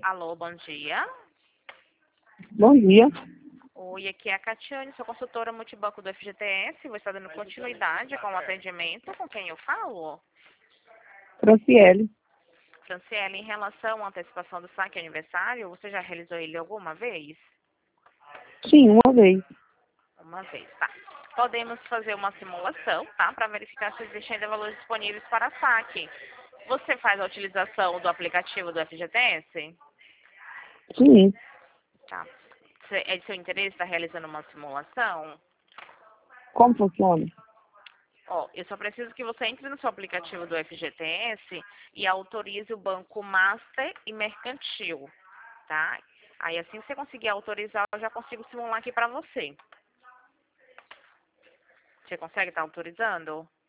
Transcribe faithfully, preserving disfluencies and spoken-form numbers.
Alô, bom dia. Bom dia. Oi, aqui é a Catiane, sou consultora multibanco do F G T S. Vou estar dando continuidade com o atendimento. Com quem eu falo? Franciele. Franciele, em relação à antecipação do saque aniversário, você já realizou ele alguma vez? Sim, uma vez. Uma vez, tá. Podemos fazer uma simulação, tá? Para verificar se existem ainda valores disponíveis para saque. Você faz a utilização do aplicativo do F G T S? Sim. Tá. Cê- É de seu interesse estar realizando uma simulação? Como funciona? Ó, eu só preciso que você entre no seu aplicativo do F G T S e autorize o banco Master e Mercantil, tá? Aí assim que você conseguir autorizar, eu já consigo simular aqui para você. Você consegue estar autorizando?